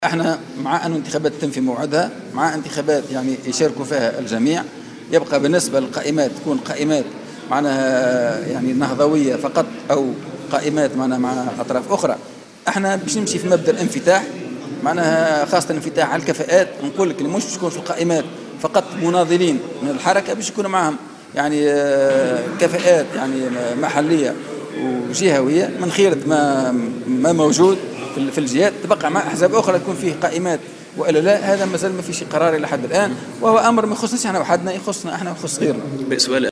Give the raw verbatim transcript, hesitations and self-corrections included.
احنا مع أن الانتخابات تتم في موعدها، مع انتخابات يعني يشاركوا فيها الجميع. يبقى بالنسبة للقائمات تكون قائمات معناها يعني نهضوية فقط أو قائمات معناها مع أطراف أخرى. احنا باش نمشي في مبدأ الانفتاح، معناها خاصة الانفتاح على الكفاءات. نقول لك اللي مش تكون في القائمات فقط مناضلين من الحركة، باش يكونوا معهم يعني كفاءات يعني محلية وجهوية من خيرة ما ما موجود في الجهات، تبقى مع أحزاب أخرى تكون فيه قائمات وإلا لا. هذا مازال ما فيش قرار إلى حد الآن، وهو أمر ما يخصناش احنا وحدنا، يخصنا احنا ويخص غيرنا.